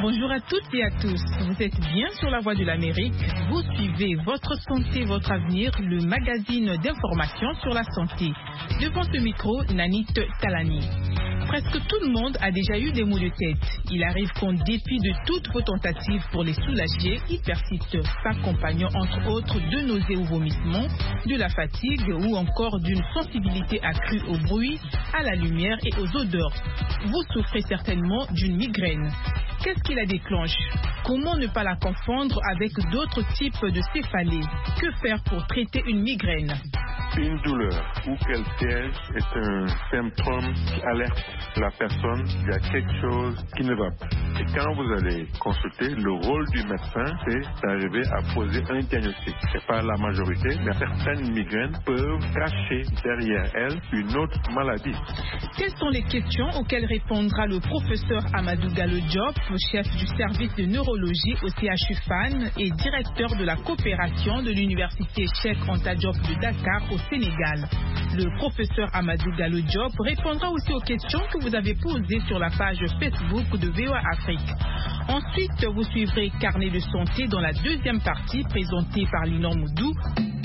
Bonjour à toutes et à tous. Vous êtes bien sur la Voix de l'Amérique. Vous suivez Votre Santé, Votre Avenir, le magazine d'information sur la santé. Devant ce micro, Nanit Talani. Presque tout le monde a déjà eu des maux de tête. Il arrive qu'en dépit de toutes vos tentatives pour les soulager, ils persistent, s'accompagnant entre autres de nausées ou vomissements, de la fatigue ou encore d'une sensibilité accrue au bruit, à la lumière et aux odeurs. Vous souffrez certainement d'une migraine. Qu'est-ce qui la déclenche? Comment ne pas la confondre avec d'autres types de céphalées? Que faire pour traiter une migraine? Une douleur ou qu'elle siège est un symptôme qui alerte la personne qu'il y a quelque chose qui ne va pas. Et quand vous allez consulter, le rôle du médecin, c'est d'arriver à poser un diagnostic. C'est pas la majorité, mais certaines migraines peuvent cacher derrière elles une autre maladie. Quelles sont les questions auxquelles répondra le professeur Amadou Gallo Diop, chef du service de neurologie au CHU Fann et directeur de la coopération de l'université Cheikh Anta Diop de Dakar au Sénégal. Le professeur Amadou Gallo Diop répondra aussi aux questions que vous avez posées sur la page Facebook de VOA Afrique. Ensuite, vous suivrez Carnet de santé dans la deuxième partie présentée par Linon Moudou.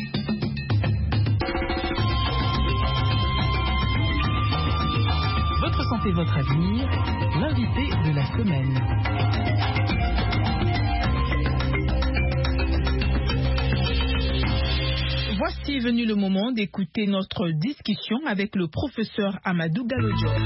Votre santé, votre avenir, l'invité de la semaine. Voici venu le moment d'écouter notre discussion avec le professeur Amadou Gallo Diop.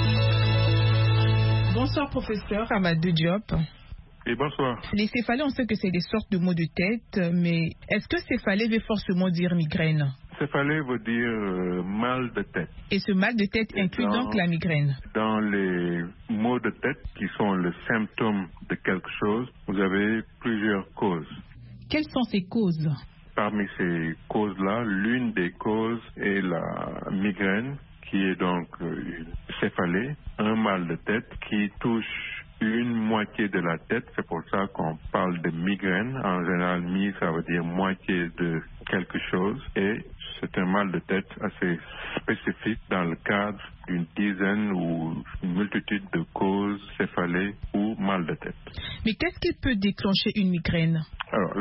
Bonsoir professeur Amadou Diop. Et bonsoir. Les céphalées, on sait que c'est des sortes de maux de tête, mais est-ce que céphalée veut forcément dire migraine? Céphalée veut dire mal de tête. Et ce mal de tête inclut donc la migraine? Dans les maux de tête qui sont le symptôme de quelque chose, vous avez plusieurs causes. Quelles sont ces causes? Parmi ces causes-là, l'une des causes est la migraine, qui est donc une céphalée, un mal de tête qui touche une moitié de la tête. C'est pour ça qu'on parle de migraine. En général, mi, ça veut dire moitié de quelque chose. Et c'est un mal de tête assez spécifique dans le cadre d'une dizaine ou une multitude de causes céphalées ou mal de tête. Mais qu'est-ce qui peut déclencher une migraine? Alors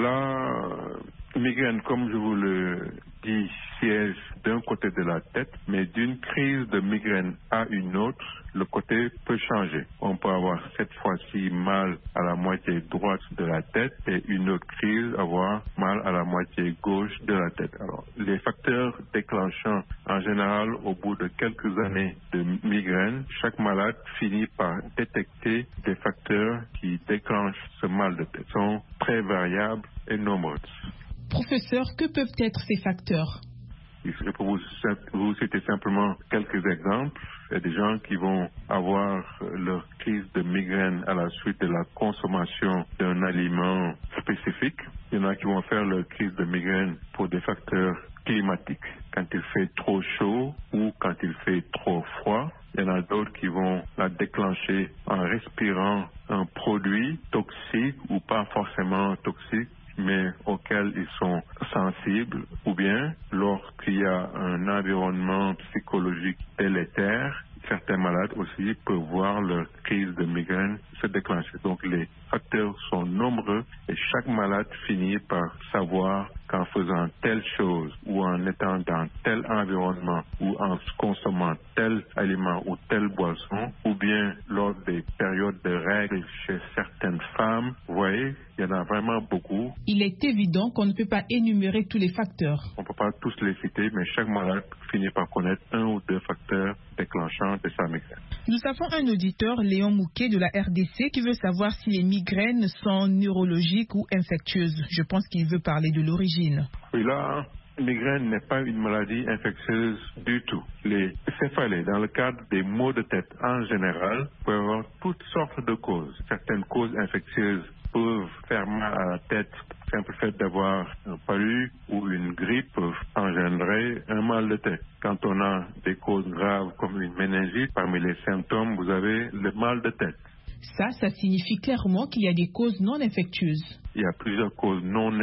la migraine, comme je vous le dis, siège d'un côté de la tête, mais d'une crise de migraine à une autre, le côté peut changer. On peut avoir cette fois-ci mal à la moitié droite de la tête et une autre crise avoir mal à la moitié gauche de la tête. Alors, les facteurs déclenchants, en général, au bout de quelques années de migraine, chaque malade finit par détecter des facteurs qui déclenchent ce mal de tête. Ils sont très variables et nombreux. Professeur, que peuvent être ces facteurs? Je peux vous citer simplement quelques exemples. Il y a des gens qui vont avoir leur crise de migraine à la suite de la consommation d'un aliment spécifique. Il y en a qui vont faire leur crise de migraine pour des facteurs climatiques, quand il fait trop chaud ou quand il fait trop froid. Il y en a d'autres qui vont la déclencher en respirant un produit toxique ou pas forcément toxique, mais auxquels ils sont sensibles, ou bien lorsqu'il y a un environnement psychologique délétère, certains malades aussi peuvent voir leur crise de migraine se déclencher. Donc les facteurs sont nombreux et chaque malade finit par savoir qu'en faisant telle chose ou en étant dans tel environnement ou en consommant tel aliment ou telle boisson, ou bien lors des périodes de règles chez certaines femmes, vous voyez, il y en a vraiment beaucoup. Il est évident qu'on ne peut pas énumérer tous les facteurs. On ne peut pas tous les citer, mais chaque malade finit par connaître un ou deux facteurs déclenchants de sa migraine. Nous avons un auditeur, Léon Mouquet de la RDC, qui veut savoir si les migraines sont neurologiques ou infectieuses. Je pense qu'il veut parler de l'origine. Oui, la migraine n'est pas une maladie infectieuse du tout. Les céphalées, dans le cadre des maux de tête en général, peuvent avoir toutes sortes de causes. Certaines causes infectieuses peuvent faire mal à la tête. Le simple fait d'avoir un palu ou une grippe peuvent engendrer un mal de tête. Quand on a des causes graves comme une méningite, parmi les symptômes, vous avez le mal de tête. Ça signifie clairement qu'il y a des causes non infectieuses. Il y a plusieurs causes non